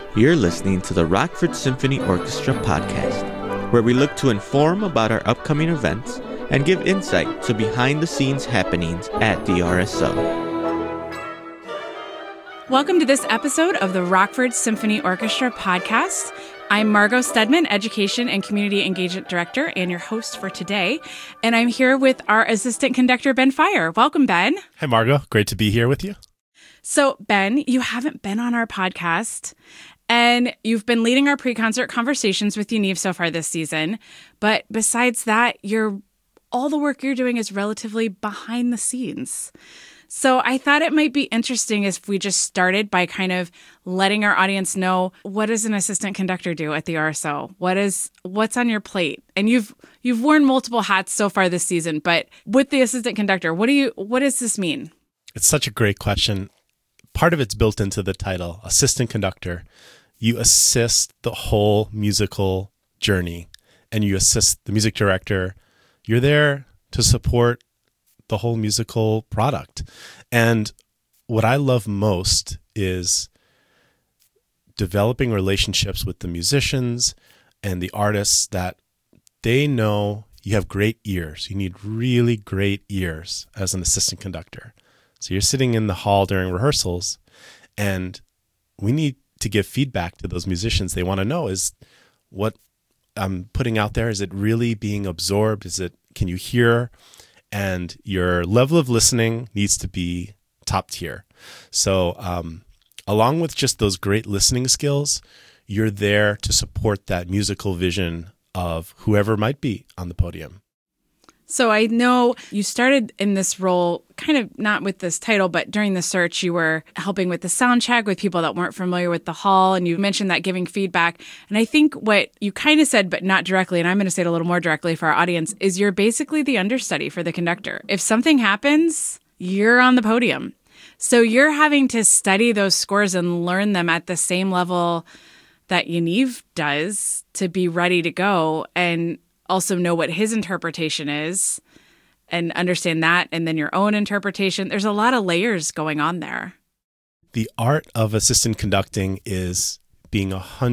You're listening to the Rockford Symphony Orchestra podcast, where we look to inform about our upcoming events and give insight to behind-the-scenes happenings at the RSO. Welcome to this episode of the Rockford Symphony Orchestra podcast. I'm Margot Stedman, Education and Community Engagement Director, and your host for today. And I'm here with our assistant conductor, Ben Fire. Welcome, Ben. Hi, Margot. Great to be here with you. So, Ben, you haven't been on our podcast, and you've been leading our pre-concert conversations with Yaniv so far this season. But besides that, all the work you're doing is relatively behind the scenes. So I thought it might be interesting if we just started by kind of letting our audience know, what does an assistant conductor do at the RSO? What's on your plate? And you've worn multiple hats so far this season, but with the assistant conductor, what does this mean? It's such a great question. Part of it's built into the title, assistant conductor. You assist the whole musical journey, and you assist the music director. You're there to support the whole musical product. And what I love most is developing relationships with the musicians and the artists that they know you have great ears. You need really great ears as an assistant conductor. So you're sitting in the hall during rehearsals, and we need to give feedback to those musicians. They want to know, is what I'm putting out there, is it really being absorbed? Can you hear? And your level of listening needs to be top tier. So along with just those great listening skills, you're there to support that musical vision of whoever might be on the podium. So I know you started in this role, kind of not with this title, but during the search, you were helping with the sound check with people that weren't familiar with the hall. And you mentioned that giving feedback. And I think what you kind of said, but not directly, and I'm going to say it a little more directly for our audience, is you're basically the understudy for the conductor. If something happens, you're on the podium. So you're having to study those scores and learn them at the same level that Yaniv does to be ready to go, and also know what his interpretation is and understand that, and then your own interpretation. There's a lot of layers going on there. The art of assistant conducting is being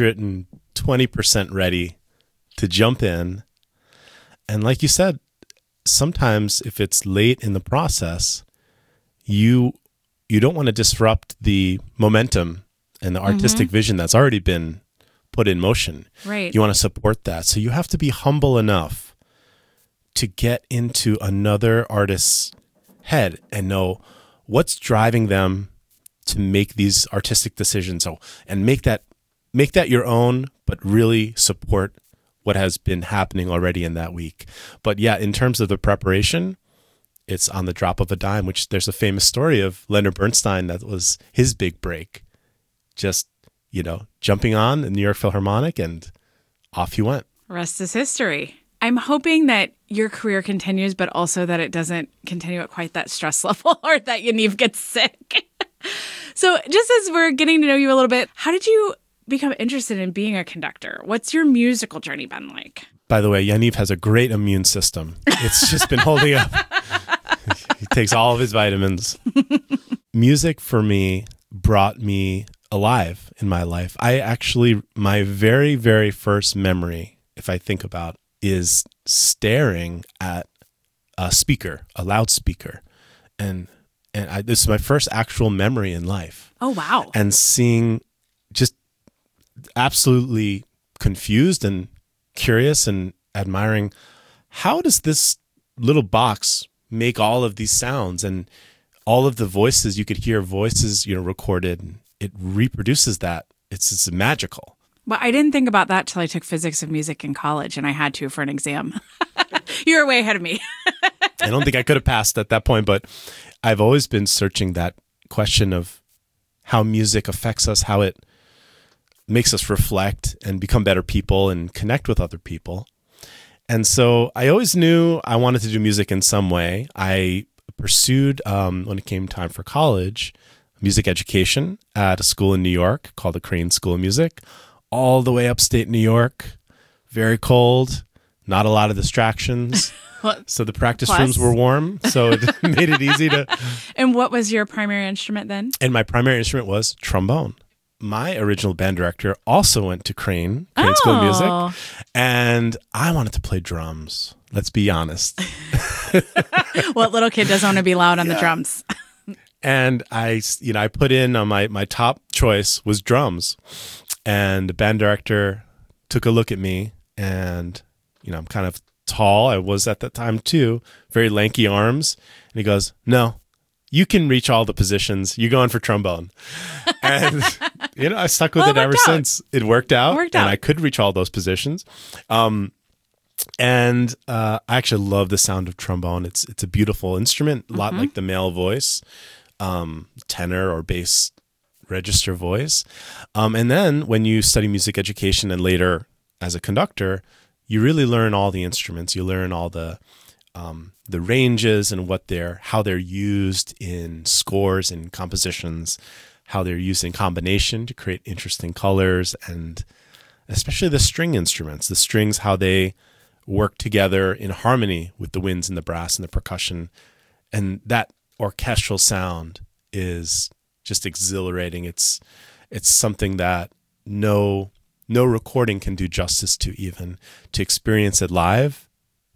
120% ready to jump in. And like you said, sometimes if it's late in the process, you don't want to disrupt the momentum and the artistic vision that's already been put in motion. Right. You want to support that. So you have to be humble enough to get into another artist's head and know what's driving them to make these artistic decisions. And make that your own, but really support what has been happening already in that week. But yeah, in terms of the preparation, it's on the drop of a dime, which there's a famous story of Leonard Bernstein. That was his big break. Just jumping on the New York Philharmonic, and off he went. Rest is history. I'm hoping that your career continues, but also that it doesn't continue at quite that stress level or that Yaniv gets sick. So just as we're getting to know you a little bit, how did you become interested in being a conductor? What's your musical journey been like? By the way, Yaniv has a great immune system. It's just been holding up. He takes all of his vitamins. Music for me brought me alive in my life. My very, very first memory, if I think about, is staring at a loudspeaker. And this is my first actual memory in life. Oh, wow. And seeing, just absolutely confused and curious and admiring, how does this little box make all of these sounds? And all of the voices, you could hear voices, recorded. It reproduces that. It's magical. Well, I didn't think about that till I took physics of music in college, and I had to for an exam. You were way ahead of me. I don't think I could have passed at that point, but I've always been searching that question of how music affects us, how it makes us reflect and become better people and connect with other people. And so I always knew I wanted to do music in some way. I pursued, when it came time for college, music education at a school in New York called the Crane School of Music, all the way upstate New York, very cold, not a lot of distractions. So the practice rooms were warm, so it made it easy to... And what was your primary instrument then? And my primary instrument was trombone. my original band director also went to Crane School of Music, and I wanted to play drums. Let's be honest. What little kid doesn't want to be loud on the drums? And I put in on my top choice was drums, and the band director took a look at me, and I'm kind of tall. I was at that time too, very lanky arms, and he goes, "No, you can reach all the positions. You're going for trombone." And I stuck with it ever since. It worked out, and I could reach all those positions. And I actually love the sound of trombone. It's a beautiful instrument, a lot like the male voice, tenor or bass register voice. And then when you study music education and later as a conductor, you really learn all the instruments. You learn all the ranges and how they're used in scores and compositions, how they're used in combination to create interesting colors, and especially the string instruments, the strings, how they work together in harmony with the winds and the brass and the percussion. And that orchestral sound is just exhilarating. It's something that no recording can do justice to. Even to experience it live,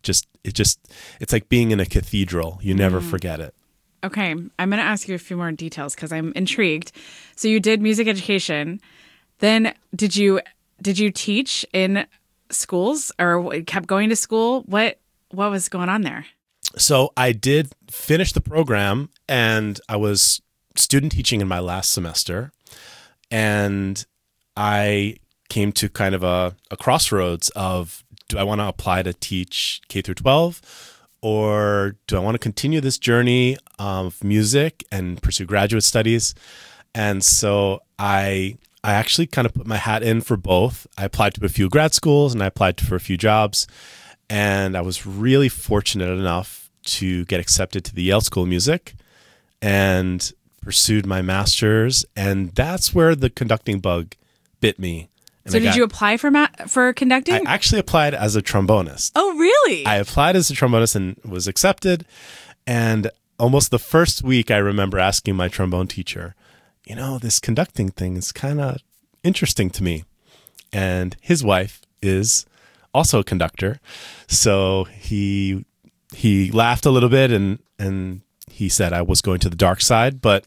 it's like being in a cathedral. You never forget it. Okay, I'm going to ask you a few more details because I'm intrigued. So you did music education. Then did you teach in schools or kept going to school? What was going on there? So I did finish the program, and I was student teaching in my last semester, and I came to kind of a crossroads of, do I want to apply to teach K through 12, or do I want to continue this journey of music and pursue graduate studies? And so I actually kind of put my hat in for both. I applied to a few grad schools and I applied for a few jobs. And I was really fortunate enough to get accepted to the Yale School of Music and pursued my master's. And that's where the conducting bug bit me. And so did you apply for conducting? I actually applied as a trombonist. Oh, really? I applied as a trombonist and was accepted. And almost the first week, I remember asking my trombone teacher, this conducting thing is kind of interesting to me. And his wife is also a conductor. So he laughed a little bit and he said I was going to the dark side, but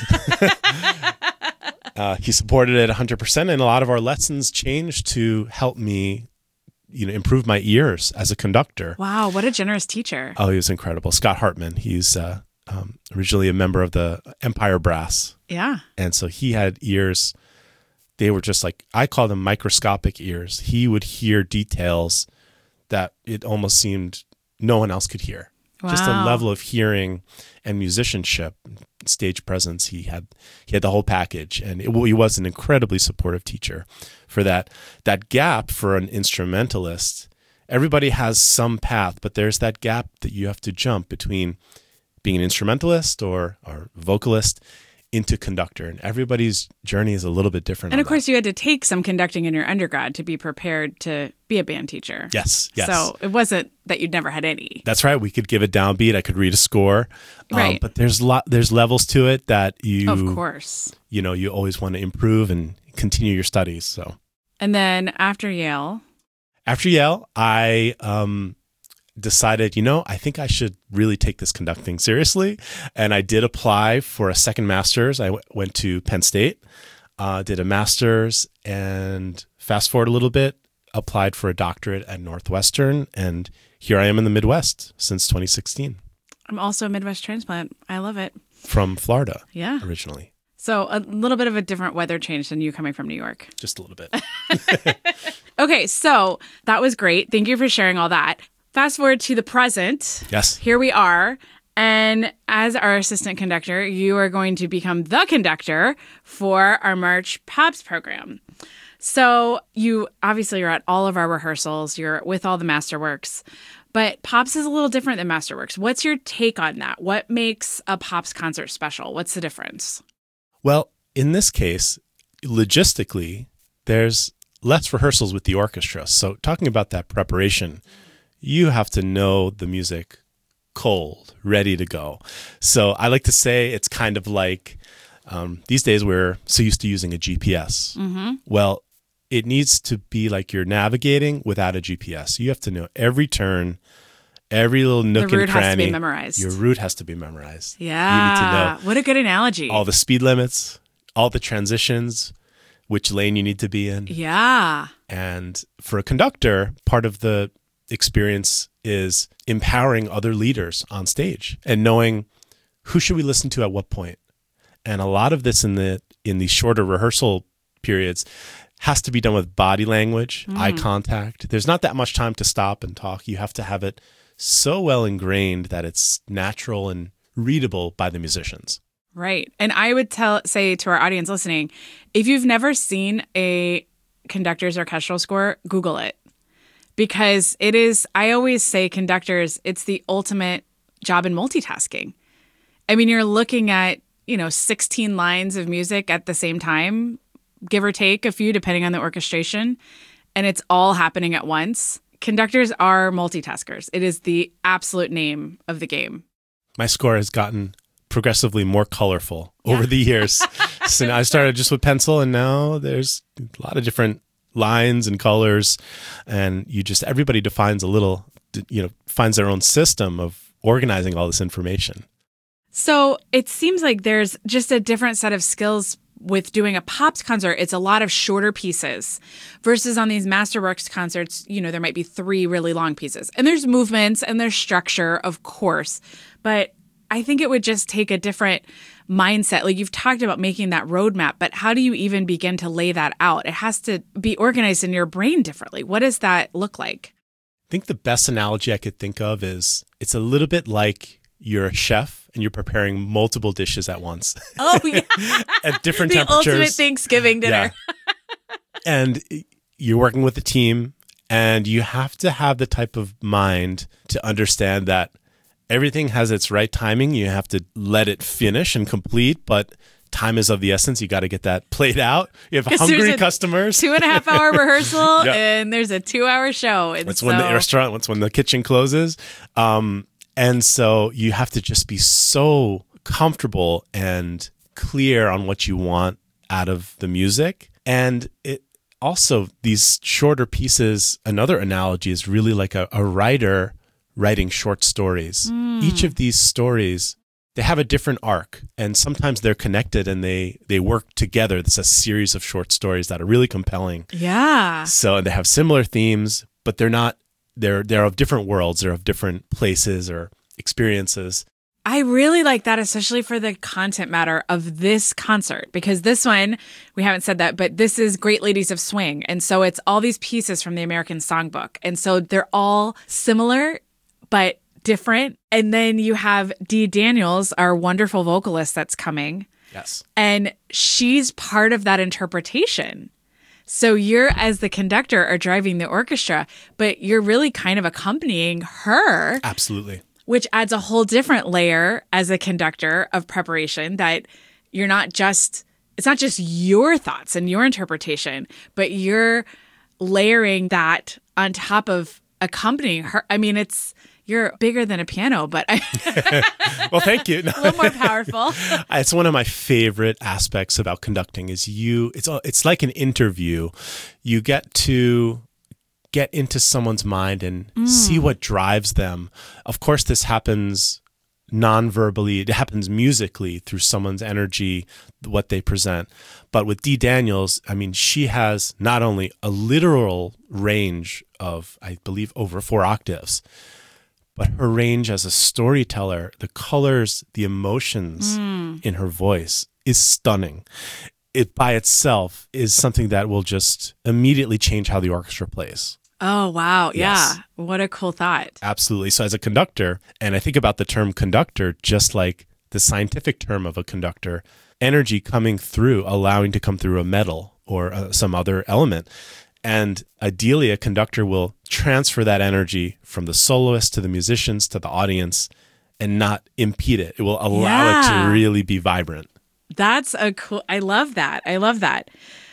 he supported it 100%. And a lot of our lessons changed to help me, improve my ears as a conductor. Wow, what a generous teacher. Oh, he was incredible. Scott Hartman. He's originally a member of the Empire Brass. Yeah. And so he had ears. They were just like, I call them microscopic ears. He would hear details that it almost seemed no one else could hear. Wow. Just a level of hearing and musicianship, stage presence. He had the whole package, and he was an incredibly supportive teacher for that gap for an instrumentalist. Everybody has some path, but there's that gap that you have to jump between being an instrumentalist or vocalist into conductor, and everybody's journey is a little bit different. And of course, you had to take some conducting in your undergrad to be prepared to be a band teacher. Yes. So it wasn't that you'd never had any. That's right. We could give a downbeat. I could read a score. Right. But there's levels to it that of course, you always want to improve and continue your studies. So. And then after Yale, I decided, I think I should really take this conducting seriously. And I did apply for a second master's. I went to Penn State, did a master's, and fast forward a little bit, applied for a doctorate at Northwestern. And here I am in the Midwest since 2016. I'm also a Midwest transplant. I love it. From Florida. Yeah. Originally. So a little bit of a different weather change than you coming from New York. Just a little bit. Okay. So that was great. Thank you for sharing all that. Fast forward to the present. Yes. Here we are. And as our assistant conductor, you are going to become the conductor for our March PABS program. So you obviously are at all of our rehearsals. You're with all the Masterworks. But POPs is a little different than Masterworks. What's your take on that? What makes a POPs concert special? What's the difference? Well, in this case, logistically, there's less rehearsals with the orchestra. So talking about that preparation, you have to know the music cold, ready to go. So I like to say it's kind of like These days, we're so used to using a GPS. Well, it needs to be like you're navigating without a GPS. You have to know every turn, every little nook and cranny. The route has to be memorized. Your route has to be memorized. Yeah. You need to know what a good analogy. all the speed limits, all the transitions, which lane you need to be in. Yeah. And for a conductor, part of the experience is empowering other leaders on stage and knowing who should we listen to at what point. And a lot of this in the shorter rehearsal periods has to be done with body language, eye contact. There's not that much time to stop and talk. You have to have it so well ingrained that it's natural and readable by the musicians. Right. And I would say to our audience listening, if you've never seen a conductor's orchestral score, Google it. Because it is, I always say conductors, it's the ultimate job in multitasking. I mean, you're looking at, 16 lines of music at the same time, give or take a few, depending on the orchestration, and it's all happening at once. Conductors are multitaskers. It is the absolute name of the game. My score has gotten progressively more colorful over the years. So I started just with pencil, and now there's a lot of different lines and colors, and everybody defines finds their own system of organizing all this information. So it seems like there's just a different set of skills with doing a pops concert. It's a lot of shorter pieces versus on these Masterworks concerts, there might be 3 really long pieces, and there's movements and there's structure, of course, but I think it would just take a different mindset. Like you've talked about making that roadmap, but how do you even begin to lay that out? It has to be organized in your brain differently. What does that look like? I think the best analogy I could think of is it's a little bit like you're a chef and you're preparing multiple dishes at once. Oh, yeah. At different the temperatures. The ultimate Thanksgiving dinner. Yeah. And you're working with a team, and you have to have the type of mind to understand that everything has its right timing. You have to let it finish and complete, but time is of the essence. You got to get that played out. You have hungry customers. 2.5 hour rehearsal, Yep. And there's a 2-hour show. And when the kitchen closes. And so you have to just be so comfortable and clear on what you want out of the music. And it also, these shorter pieces, another analogy is really like a writer writing short stories. Each of these stories, they have a different arc, and sometimes they're connected and they work together. It's a series of short stories that are really compelling. Yeah. So they have similar themes, but they're not. They're of different worlds. They're of different places or experiences. I really like that, especially for the content matter of this concert, because this one, we haven't said that, but this is Great Ladies of Swing. And so it's all these pieces from the American Songbook. And so they're all similar, but different. And then you have Dee Daniels, our wonderful vocalist that's coming. Yes. And she's part of that interpretation. So you're, as the conductor, are driving the orchestra, but you're really kind of accompanying her. Absolutely. Which adds a whole different layer as a conductor of preparation, that it's not just your thoughts and your interpretation, but you're layering that on top of accompanying her. I mean, you're bigger than a piano, but well, thank you. A little more powerful. It's one of my favorite aspects about conducting is it's like an interview. You get to get into someone's mind and see what drives them. Of course, this happens non-verbally. It happens musically through someone's energy, what they present. But with Dee Daniels, I mean, she has not only a literal range of, I believe, over 4 octaves, but her range as a storyteller, the colors, the emotions in her voice is stunning. It by itself is something that will just immediately change how the orchestra plays. Oh, wow. Yes. Yeah. What a cool thought. Absolutely. So as a conductor, and I think about the term conductor just like the scientific term of a conductor, energy coming through, allowing to come through a metal or some other element. And ideally, a conductor will transfer that energy from the soloist to the musicians to the audience and not impede it. It will allow it to really be vibrant. That's I love that. I love that.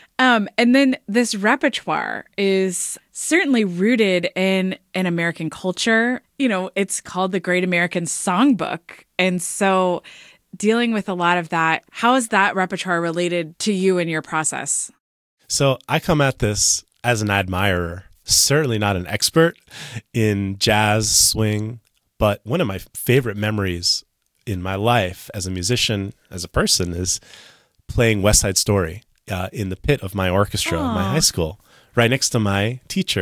And then this repertoire is certainly rooted in American culture. It's called the Great American Songbook. And so dealing with a lot of that. How is that repertoire related to you and your process? So I come at this as an admirer, certainly not an expert in jazz, swing, but one of my favorite memories in my life as a musician, as a person, is playing West Side Story in the pit of my orchestra in my high school, right next to my teacher.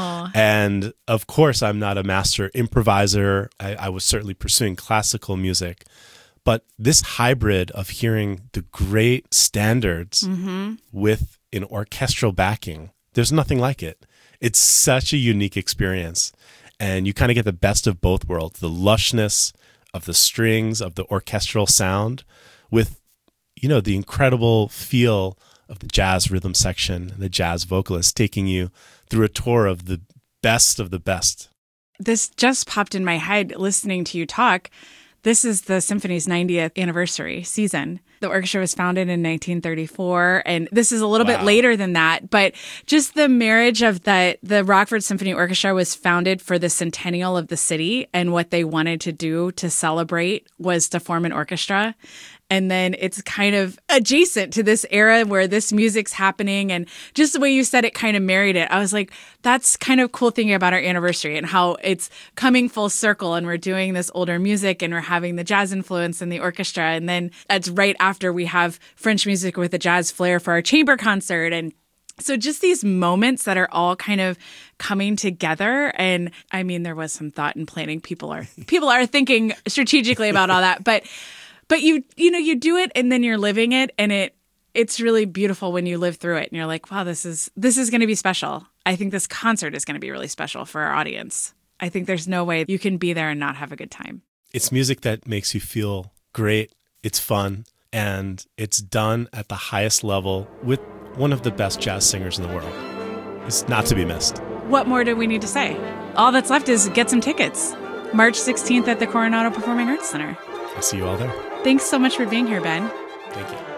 And of course, I'm not a master improviser. I was certainly pursuing classical music. But this hybrid of hearing the great standards with an orchestral backing, there's nothing like it. It's such a unique experience. And you kind of get the best of both worlds, the lushness of the strings, of the orchestral sound, with, you know, the incredible feel of the jazz rhythm section, the jazz vocalist taking you through a tour of the best of the best. This just popped in my head listening to you talk. This is the symphony's 90th anniversary season. The orchestra was founded in 1934, and this is a little bit later than that. But just the marriage of the Rockford Symphony Orchestra was founded for the centennial of the city, and what they wanted to do to celebrate was to form an orchestra. And then it's kind of adjacent to this era where this music's happening. And just the way you said it kind of married it. I was like, that's kind of cool thing about our anniversary and how it's coming full circle. And we're doing this older music and we're having the jazz influence in the orchestra. And then it's right after we have French music with a jazz flair for our chamber concert. And so just these moments that are all kind of coming together. And I mean, there was some thought and planning. People are thinking strategically about all that. But you do it and then you're living it, and it's really beautiful when you live through it and you're like, wow, this is going to be special. I think this concert is going to be really special for our audience. I think there's no way you can be there and not have a good time. It's music that makes you feel great. It's fun, and it's done at the highest level with one of the best jazz singers in the world. It's not to be missed. What more do we need to say? All that's left is get some tickets. March 16th at the Coronado Performing Arts Center. I'll see you all there. Thanks so much for being here, Ben. Thank you.